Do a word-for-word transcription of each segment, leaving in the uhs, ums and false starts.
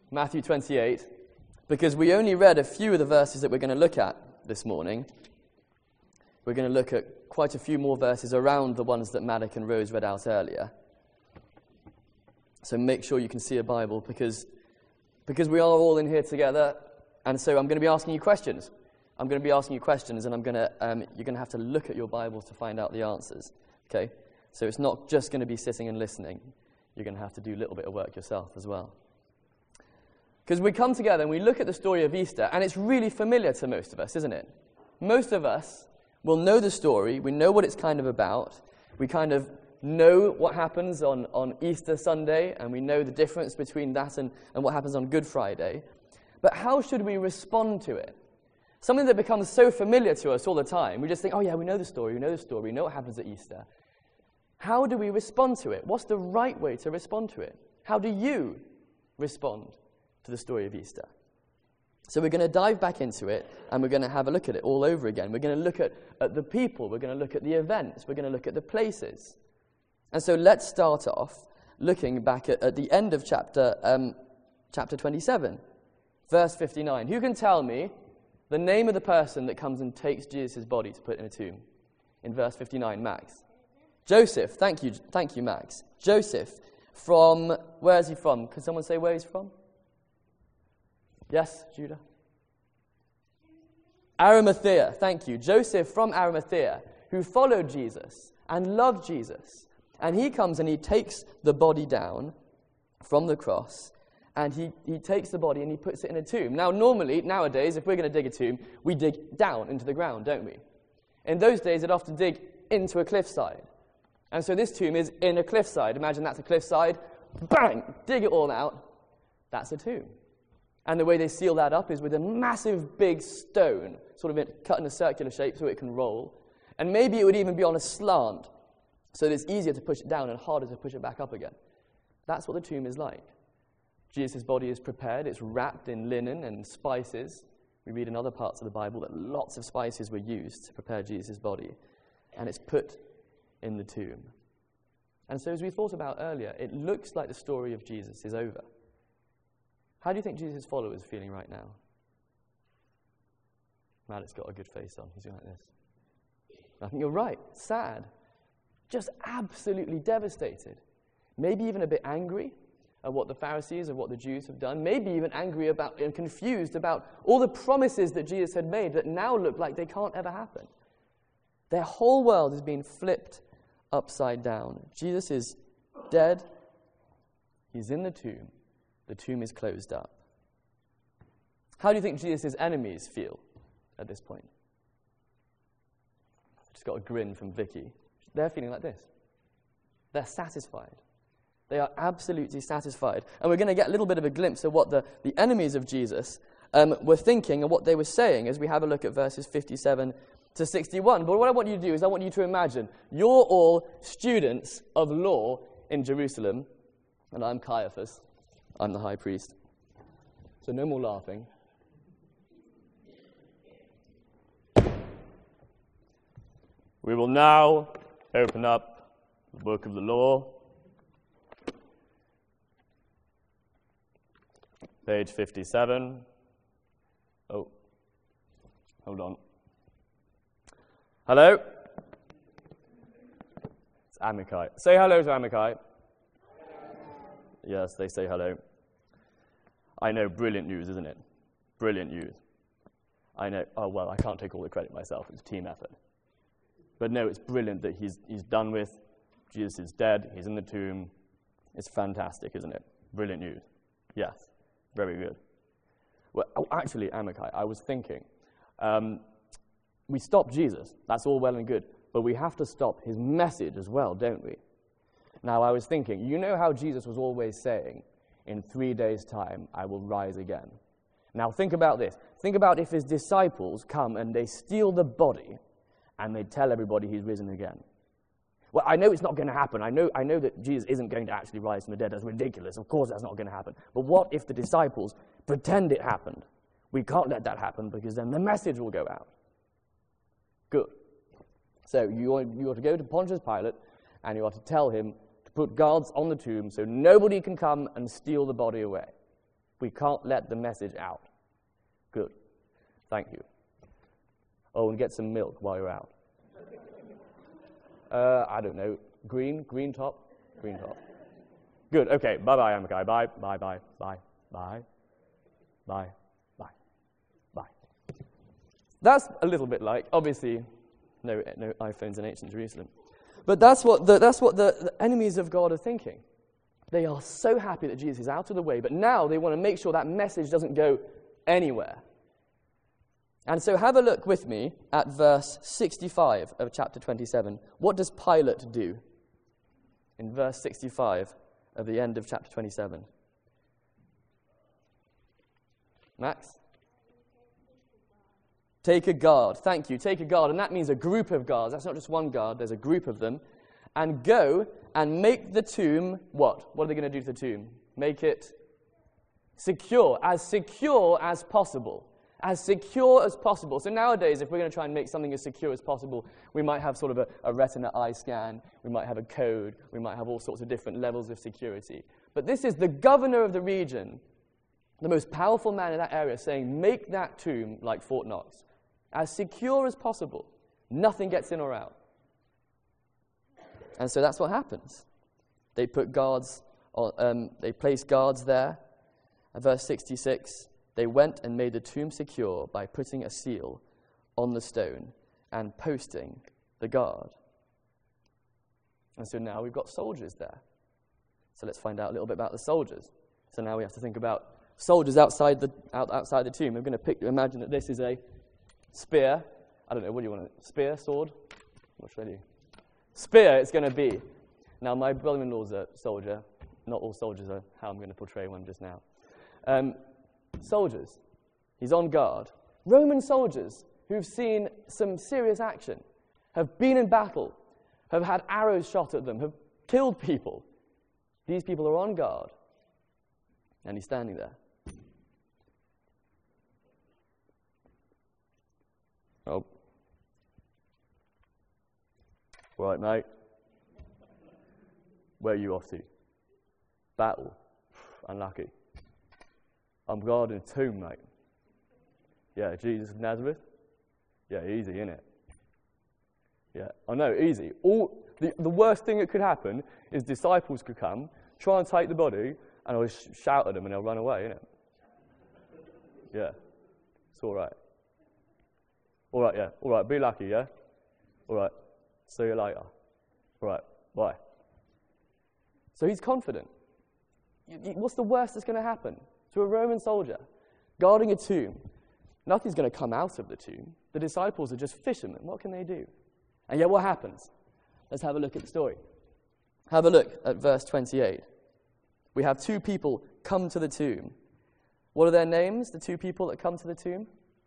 Matthew twenty-eight, because we only read a few of the verses that we're going to look at this morning. We're going to look at quite a few more verses around the ones that Maddock and Rose read out earlier. So make sure you can see a Bible, because, because we are all in here together, and so I'm going to be asking you questions. I'm going to be asking you questions, and I'm going to um, you're going to have to look at your Bibles to find out the answers. Okay? So it's not just going to be sitting and listening. You're going to have to do a little bit of work yourself as well. Because we come together and we look at the story of Easter, and it's really familiar to most of us, isn't it? Most of us will know the story. We know what it's kind of about. We kind of know what happens on, on Easter Sunday, and we know the difference between that and, and what happens on Good Friday. But how should we respond to it? Something that becomes so familiar to us all the time. We just think, oh yeah, we know the story, we know the story, we know what happens at Easter. How do we respond to it? What's the right way to respond to it? How do you respond to the story of Easter? So we're going to dive back into it, and we're going to have a look at it all over again. We're going to look at, at the people, we're going to look at the events, we're going to look at the places. And so let's start off looking back at, at the end of chapter, um, chapter twenty-seven, verse fifty-nine. Who can tell me the name of the person that comes and takes Jesus' body to put in a tomb? In verse fifty-nine, Max. Joseph, thank you, thank you, Max. Joseph, from, where is he from? Can someone say where he's from? Yes, Judah? Arimathea, thank you. Joseph from Arimathea, who followed Jesus and loved Jesus. And he comes and he takes the body down from the cross, and he, he takes the body and he puts it in a tomb. Now, normally, nowadays, if we're going to dig a tomb, we dig down into the ground, don't we? In those days, they'd often dig into a cliffside. And so this tomb is in a cliffside. Imagine that's a cliffside. Bang! Dig it all out. That's a tomb. And the way they seal that up is with a massive big stone, sort of cut in a circular shape so it can roll. And maybe it would even be on a slant, so that it's easier to push it down and harder to push it back up again. That's what the tomb is like. Jesus' body is prepared. It's wrapped in linen and spices. We read in other parts of the Bible that lots of spices were used to prepare Jesus' body. And it's put in the tomb. And so as we thought about earlier, it looks like the story of Jesus is over. How do you think Jesus' followers are feeling right now? Matt's got a good face on. He's going like this. I think you're right. Sad. Just absolutely devastated. Maybe even a bit angry at what the Pharisees and what the Jews have done. Maybe even angry about and confused about all the promises that Jesus had made that now look like they can't ever happen. Their whole world is being flipped upside down. Jesus is dead. He's in the tomb. The tomb is closed up. How do you think Jesus' enemies feel at this point? Just got a grin from Vicky. They're feeling like this. They're satisfied. They are absolutely satisfied. And we're going to get a little bit of a glimpse of what the, the enemies of Jesus um, were thinking and what they were saying as we have a look at verses fifty-seven to sixty-one. But what I want you to do is I want you to imagine you're all students of law in Jerusalem, and I'm Caiaphas. I'm the high priest. So no more laughing. We will now open up the book of the law, page fifty-seven. Oh, hold on. Hello? It's Amakai. Say hello to Amakai. Yes, they say hello. I know, brilliant news, isn't it? Brilliant news. I know, oh, well, I can't take all the credit myself. It's a team effort. But no, it's brilliant that he's he's done with. Jesus is dead. He's in the tomb. It's fantastic, isn't it? Brilliant news. Yes, very good. Well, oh, actually, Amakai, I was thinking, um, we stop Jesus. That's all well and good. But we have to stop his message as well, don't we? Now, I was thinking, you know how Jesus was always saying, in three days' time, I will rise again. Now, think about this. Think about if his disciples come and they steal the body and they tell everybody he's risen again. Well, I know it's not going to happen. I know, I know that Jesus isn't going to actually rise from the dead. That's ridiculous. Of course that's not going to happen. But what if the disciples pretend it happened? We can't let that happen because then the message will go out. Good. So you ought, you ought to go to Pontius Pilate and you ought to tell him to put guards on the tomb so nobody can come and steal the body away. We can't let the message out. Good. Thank you. Oh, and get some milk while you're out. Uh, I don't know. Green? Green top? Green top. Good. Okay. Bye-bye, Amakai. Bye. Bye. Bye. Bye. Bye. Bye. Bye. Bye. That's a little bit like, obviously, no, no iPhones in ancient Jerusalem. But that's what the, that's what the, the enemies of God are thinking. They are so happy that Jesus is out of the way, but now they want to make sure that message doesn't go anywhere. And so have a look with me at verse sixty-five of chapter twenty-seven. What does Pilate do in verse sixty-five of the end of chapter twenty-seven? Max? Take a guard. Thank you. Take a guard. And that means a group of guards. That's not just one guard. There's a group of them. And go and make the tomb what? What are they going to do to the tomb? Make it secure. As secure as possible. As secure as possible. So nowadays, if we're going to try and make something as secure as possible, we might have sort of a, a retina eye scan. We might have a code. We might have all sorts of different levels of security. But this is the governor of the region, the most powerful man in that area, saying, make that tomb like Fort Knox. As secure as possible. Nothing gets in or out. And so that's what happens. They put guards, on, um, they place guards there. And verse sixty-six, they went and made the tomb secure by putting a seal on the stone and posting the guard. And so now we've got soldiers there. So let's find out a little bit about the soldiers. So now we have to think about soldiers outside the out, outside the tomb. We're going to pick, imagine that this is a spear. I don't know, what do you want? To, spear, sword? What should I do? Spear it's going to be. Now, my brother-in-law's a soldier. Not all soldiers are how I'm going to portray one just now. Um, soldiers. He's on guard. Roman soldiers who've seen some serious action, have been in battle, have had arrows shot at them, have killed people. These people are on guard. And he's standing there. Oh. Right, mate. Where are you off to? Battle. Unlucky. I'm guarding a tomb, mate. Yeah, Jesus of Nazareth. Yeah, easy, innit? Yeah, I know, easy. All the, the worst thing that could happen is disciples could come, try and take the body, and I'll sh- shout at them and they'll run away, innit? Yeah, it's all right. All right, yeah, all right, be lucky, yeah? All right, see you later. All right, bye. So he's confident. What's the worst that's going to happen to a Roman soldier guarding a tomb? Nothing's going to come out of the tomb. The disciples are just fishermen. What can they do? And yet what happens? Let's have a look at the story. Have a look at verse twenty-eight. We have two people come to the tomb. What are their names, the two people that come to the tomb?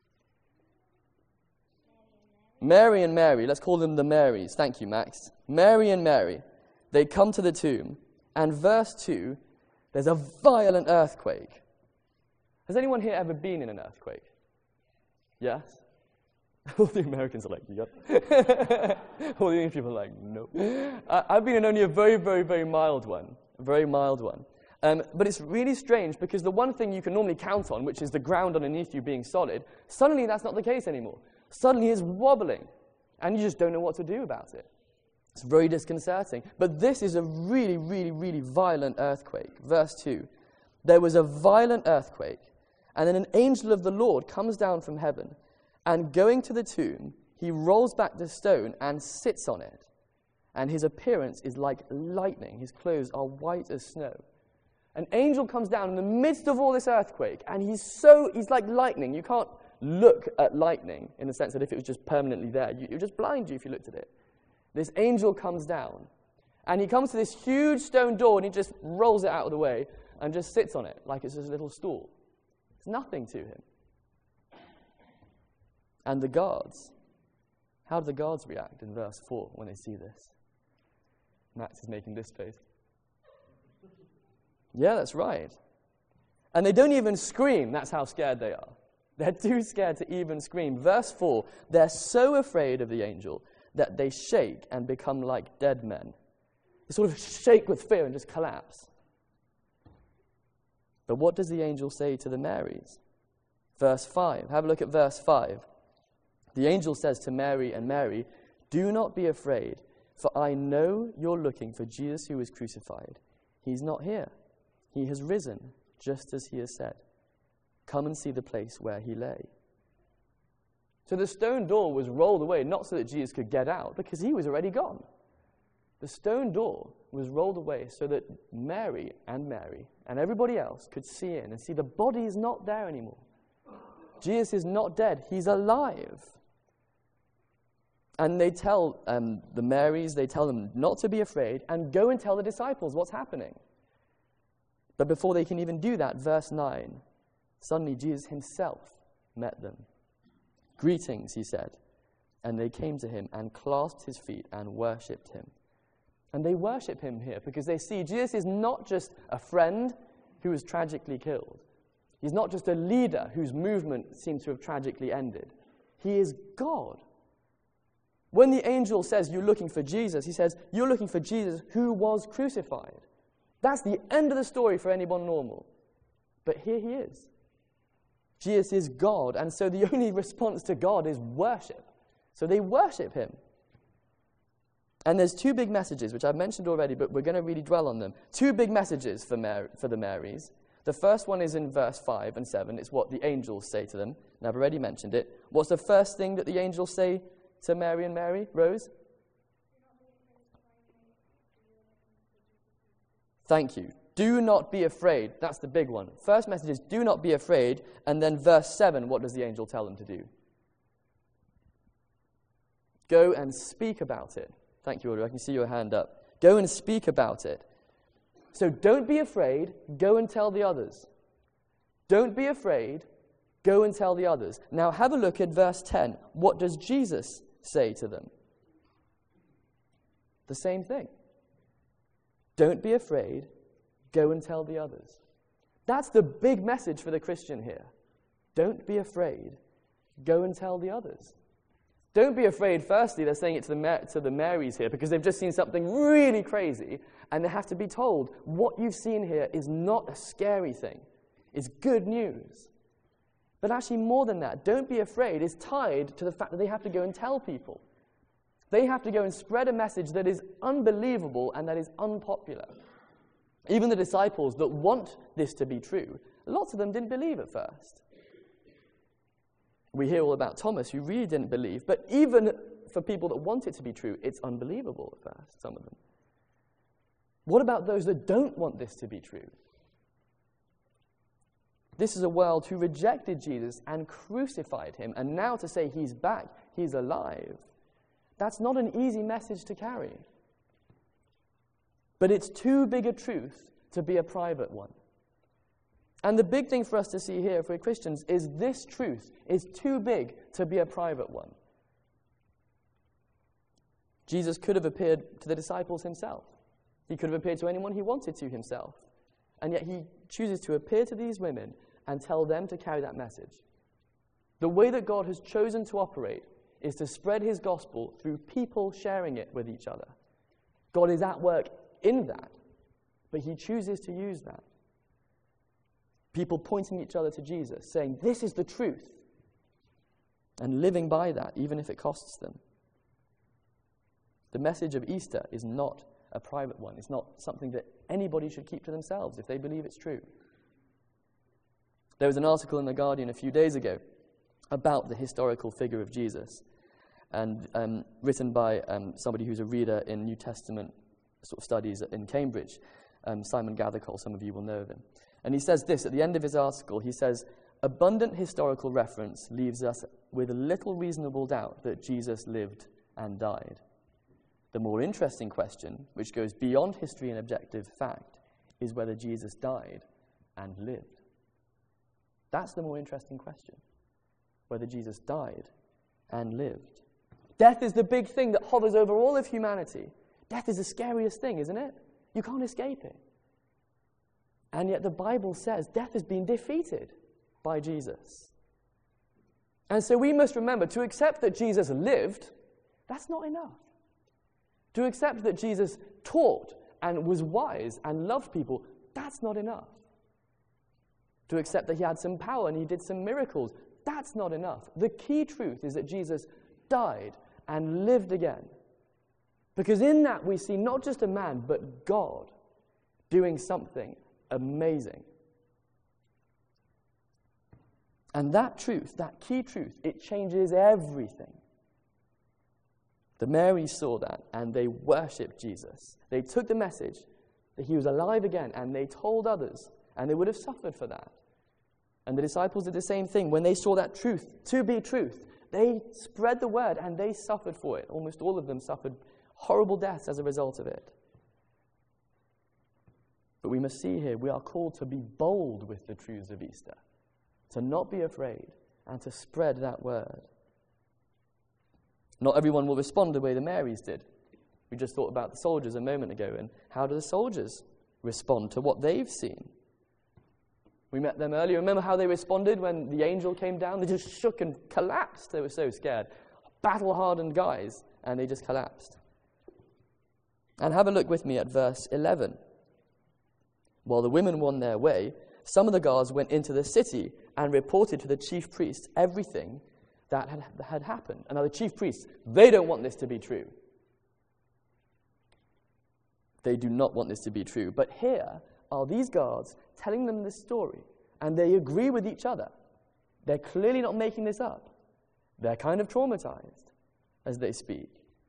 Mary and Mary. Let's call them the Marys. Thank you, Max. Mary and Mary. They come to the tomb. And verse two, there's a violent earthquake. Has anyone here ever been in an earthquake? Yes? All the Americans are like, yep. All the English people are like, no. I, I've been in only a very, very, very mild one. A very mild one. Um, but it's really strange because the one thing you can normally count on, which is the ground underneath you being solid, suddenly that's not the case anymore. Suddenly it's wobbling, and you just don't know what to do about it. It's very disconcerting. But this is a really, really, really violent earthquake. Verse two. There was a violent earthquake, and then an angel of the Lord comes down from heaven, and going to the tomb, he rolls back the stone and sits on it. And his appearance is like lightning. His clothes are white as snow. An angel comes down in the midst of all this earthquake, and he's so, he's like lightning. You can't look at lightning in the sense that if it was just permanently there, you, it would just blind you if you looked at it. This angel comes down, and he comes to this huge stone door, and he just rolls it out of the way and just sits on it like it's just a little stool. It's nothing to him. And the guards, how do the guards react in verse four when they see this? Max is making this face. Yeah, that's right. And they don't even scream. That's how scared they are. They're too scared to even scream. Verse four, they're so afraid of the angel that they shake and become like dead men. They sort of shake with fear and just collapse. But what does the angel say to the Marys? Verse five. Have a look at verse five. The angel says to Mary and Mary, "Do not be afraid, for I know you're looking for Jesus who was crucified. He's not here. He has risen, just as he has said. Come and see the place where he lay." So the stone door was rolled away, not so that Jesus could get out, because he was already gone. The stone door was rolled away so that Mary and Mary and everybody else could see in and see the body is not there anymore. Jesus is not dead. He's alive. And they tell um, the Marys, they tell them not to be afraid and go and tell the disciples what's happening. But before they can even do that, verse nine, suddenly Jesus himself met them. "Greetings," he said. And they came to him and clasped his feet and worshipped him. And they worship him here because they see Jesus is not just a friend who was tragically killed. He's not just a leader whose movement seems to have tragically ended. He is God. When the angel says you're looking for Jesus, he says you're looking for Jesus who was crucified. That's the end of the story for anyone normal. But here he is. Jesus is God, and so the only response to God is worship. So they worship him. And there's two big messages, which I've mentioned already, but we're going to really dwell on them. Two big messages for, Mary, for the Marys. The first one is in verse five and seven. It's what the angels say to them. And I've already mentioned it. What's the first thing that the angels say to Mary and Mary? Rose? Thank you. Do not be afraid. That's the big one. First message is do not be afraid. And then verse seven, what does the angel tell them to do? Go and speak about it. Thank you, Audrey. I can see your hand up. Go and speak about it. So don't be afraid. Go and tell the others. Don't be afraid. Go and tell the others. Now have a look at verse ten. What does Jesus say to them? The same thing. Don't be afraid. Go and tell the others. That's the big message for the Christian here. Don't be afraid. Go and tell the others. Don't be afraid, firstly, they're saying it to the, Mar- to the Marys here because they've just seen something really crazy and they have to be told, what you've seen here is not a scary thing. It's good news. But actually more than that, don't be afraid is tied to the fact that they have to go and tell people. They have to go and spread a message that is unbelievable and that is unpopular. Even the disciples that want this to be true, lots of them didn't believe at first. We hear all about Thomas, who really didn't believe, but even for people that want it to be true, it's unbelievable at first, some of them. What about those that don't want this to be true? This is a world who rejected Jesus and crucified him, and now to say he's back, he's alive, that's not an easy message to carry. But it's too big a truth to be a private one. And the big thing for us to see here, for Christians, is this truth is too big to be a private one. Jesus could have appeared to the disciples himself. He could have appeared to anyone he wanted to himself. And yet he chooses to appear to these women and tell them to carry that message. The way that God has chosen to operate is to spread his gospel through people sharing it with each other. God is at work in that, but he chooses to use that. People pointing each other to Jesus, saying, this is the truth, and living by that, even if it costs them. The message of Easter is not a private one. It's not something that anybody should keep to themselves if they believe it's true. There was an article in The Guardian a few days ago about the historical figure of Jesus, and um, written by um, somebody who's a reader in New Testament sort of studies in Cambridge, um, Simon Gathercole. Some of you will know of him. And he says this, at the end of his article, he says, abundant historical reference leaves us with little reasonable doubt that Jesus lived and died. The more interesting question, which goes beyond history and objective fact, is whether Jesus died and lived. That's the more interesting question, whether Jesus died and lived. Death is the big thing that hovers over all of humanity. Death is the scariest thing, isn't it? You can't escape it. And yet the Bible says death has been defeated by Jesus. And so we must remember, to accept that Jesus lived, that's not enough. To accept that Jesus taught and was wise and loved people, that's not enough. to accept that he had some power and he did some miracles. That's not enough. The key truth is that Jesus died and lived again. Because in that we see not just a man, but God doing something amazing. And that truth, that key truth, it changes everything. The Marys saw that and they worshipped Jesus. They took the message that he was alive again and they told others, and they would have suffered for that. And the disciples did the same thing. When they saw that truth to be truth, they spread the word and they suffered for it. Almost all of them suffered horrible deaths as a result of it. But we must see here, we are called to be bold with the truths of Easter, to not be afraid, and to spread that word. Not everyone will respond the way the Marys did. We just thought about the soldiers a moment ago, and how do the soldiers respond to what they've seen? We met them earlier. Remember how they responded when the angel came down? They just shook and collapsed. They were so scared. Battle-hardened guys, and they just collapsed. And have a look with me at verse eleven. While the women were on their way, some of the guards went into the city and reported to the chief priests everything that had, had happened. And now the chief priests, they don't want this to be true. They do not want this to be true. But here are these guards telling them this story, and they agree with each other. They're clearly not making this up. They're kind of traumatized as they speak.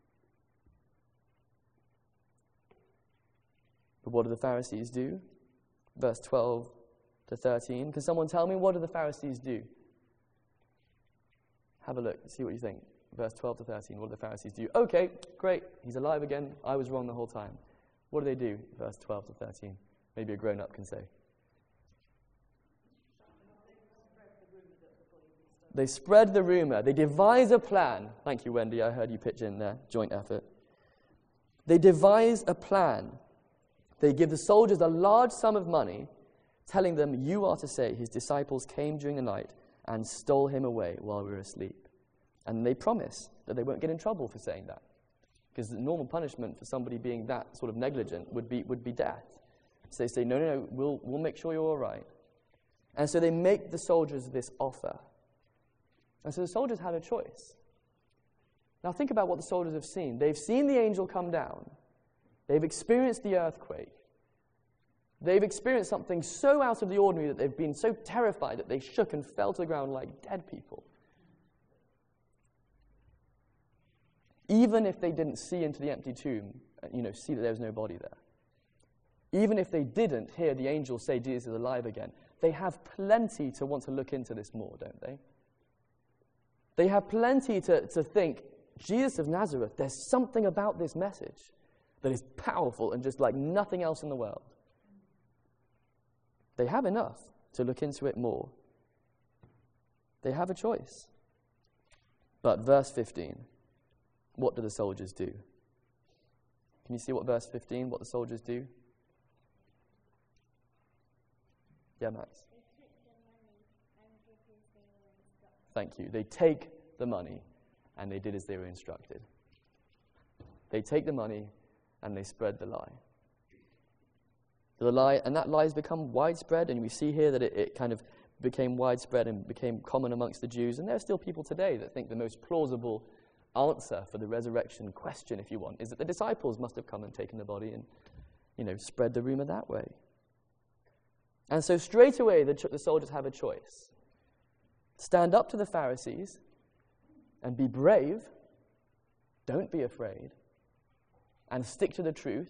But what do the Pharisees do? Verse twelve to thirteen. Can someone tell me, what do the Pharisees do? Have a look, see what you think. Verse twelve to thirteen, what do the Pharisees do? Okay, great, he's alive again. I was wrong the whole time. What do they do? Verse twelve to thirteen. Maybe a grown-up can say. They spread the rumor. They devise a plan. Thank you, Wendy. I heard you pitch in there. Joint effort. They devise a plan. They give the soldiers a large sum of money, telling them, you are to say his disciples came during the night and stole him away while we were asleep. And they promise that they won't get in trouble for saying that. Because the normal punishment for somebody being that sort of negligent would be would be death. So they say, no, no, no, we'll, we'll make sure you're all right. And so they make the soldiers this offer. And so the soldiers had a choice. Now think about what the soldiers have seen. They've seen the angel come down. They've experienced the earthquake. They've experienced something so out of the ordinary that they've been so terrified that they shook and fell to the ground like dead people. Even if they didn't see into the empty tomb, you know, see that there was no body there. Even if they didn't hear the angel say Jesus is alive again, they have plenty to want to look into this more, don't they? They have plenty to, to think, Jesus of Nazareth, there's something about this message that is powerful and just like nothing else in the world. They have enough to look into it more. They have a choice. But verse fifteen, what do the soldiers do? Can you see what verse fifteen, what the soldiers do? Yeah, Max. Thank you. They take the money and they did as they were instructed. They take the money and they spread the lie. The lie, and that lie has become widespread, and we see here that it, it kind of became widespread and became common amongst the Jews, and there are still people today that think the most plausible answer for the resurrection question, if you want, is that the disciples must have come and taken the body and, you know, spread the rumor that way. And so straight away the, the soldiers have a choice. Stand up to the Pharisees and be brave, don't be afraid, and stick to the truth,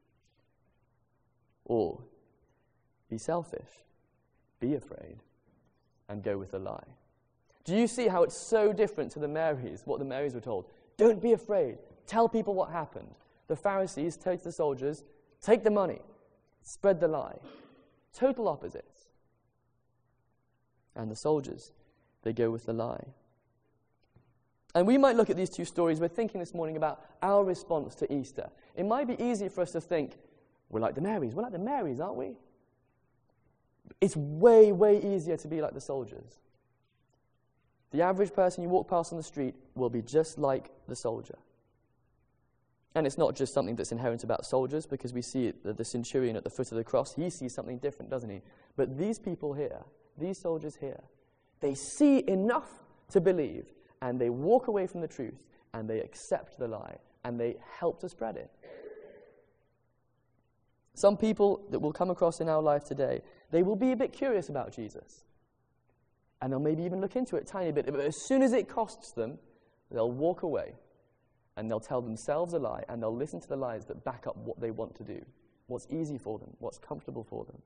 or be selfish, be afraid, and go with the lie. Do you see how it's so different to the Marys, what the Marys were told? Don't be afraid, tell people what happened. The Pharisees take the soldiers, take the money, spread the lie. Total opposites. And the soldiers, they go with the lie. And we might look at these two stories, we're thinking this morning about our response to Easter. It might be easy for us to think, we're like the Marys, we're like the Marys, aren't we? It's way, way easier to be like the soldiers. The average person you walk past on the street will be just like the soldier. And it's not just something that's inherent about soldiers, because we see the, the centurion at the foot of the cross, he sees something different, doesn't he? But these people here, these soldiers here. They see enough to believe, and they walk away from the truth, and they accept the lie, and they help to spread it. Some people that we'll come across in our life today, they will be a bit curious about Jesus. And they'll maybe even look into it a tiny bit. But as soon as it costs them, they'll walk away. And they'll tell themselves a lie. And they'll listen to the lies that back up what they want to do. What's easy for them. What's comfortable for them.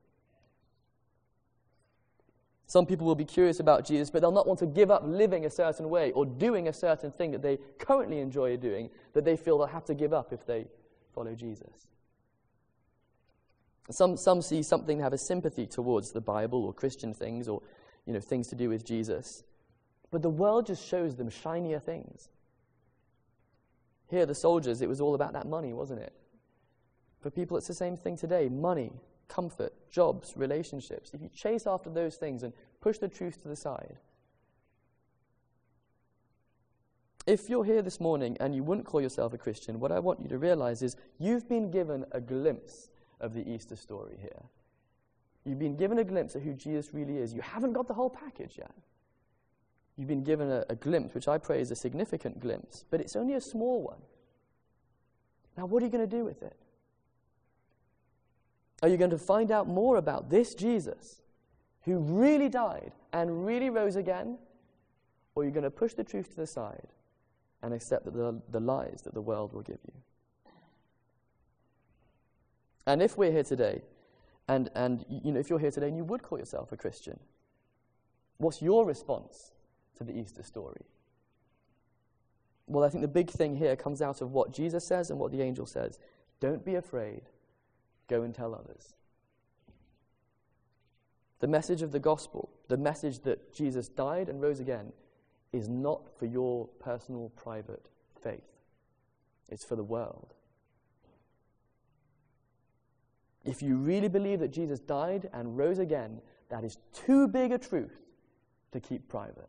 Some people will be curious about Jesus, but they'll not want to give up living a certain way or doing a certain thing that they currently enjoy doing, that they feel they'll have to give up if they follow Jesus. Some, some see something, have a sympathy towards the Bible or Christian things or, you know, things to do with Jesus. But the world just shows them shinier things. Here, the soldiers, it was all about that money, wasn't it? For people, it's the same thing today. Money, comfort, jobs, relationships. If you chase after those things and push the truth to the side. If you're here this morning and you wouldn't call yourself a Christian, what I want you to realize is you've been given a glimpse of the Easter story here. You've been given a glimpse of who Jesus really is. You haven't got the whole package yet. You've been given a, a glimpse, which I pray is a significant glimpse, but it's only a small one. Now, what are you going to do with it? Are you going to find out more about this Jesus who really died and really rose again? Or are you going to push the truth to the side and accept that the, the lies that the world will give you? And if we're here today, and, and you know, if you're here today and you would call yourself a Christian, what's your response to the Easter story? Well, I think the big thing here comes out of what Jesus says and what the angel says. Don't be afraid. Go and tell others. The message of the gospel, the message that Jesus died and rose again, is not for your personal, private faith. It's for the world. If you really believe that Jesus died and rose again, that is too big a truth to keep private.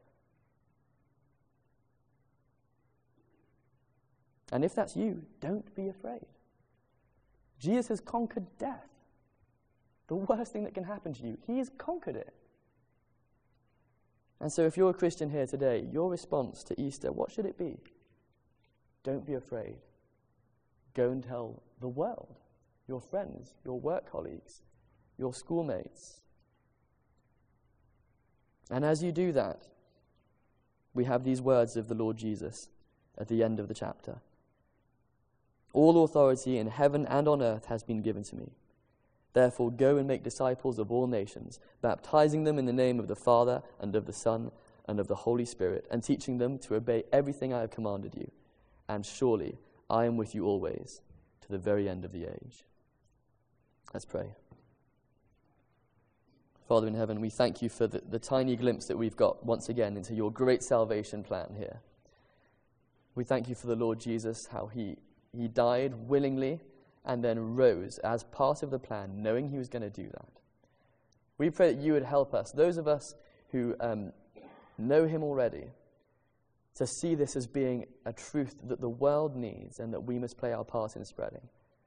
And if that's you, don't be afraid. Jesus has conquered death. The worst thing that can happen to you, he has conquered it. And so if you're a Christian here today, your response to Easter, what should it be? Don't be afraid. Go and tell the world, your friends, your work colleagues, your schoolmates. And as you do that, we have these words of the Lord Jesus at the end of the chapter. All authority in heaven and on earth has been given to me. Therefore go and make disciples of all nations, baptizing them in the name of the Father and of the Son and of the Holy Spirit, and teaching them to obey everything I have commanded you. And surely I am with you always, to the very end of the age. Let's pray. Father in heaven, we thank you for the, the tiny glimpse that we've got once again into your great salvation plan here. We thank you for the Lord Jesus, how he, he died willingly and then rose as part of the plan, knowing he was going to do that. We pray that you would help us, those of us who um, know him already, to see this as being a truth that the world needs and that we must play our part in spreading.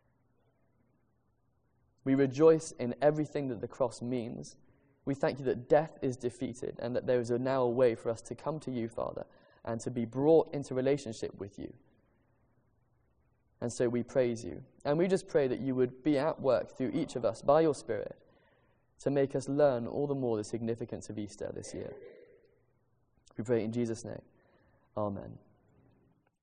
We rejoice in everything that the cross means. We thank you that death is defeated and that there is a now a way for us to come to you, Father, and to be brought into relationship with you. And so we praise you. And we just pray that you would be at work through each of us by your Spirit to make us learn all the more the significance of Easter this year. We pray in Jesus' name. Amen.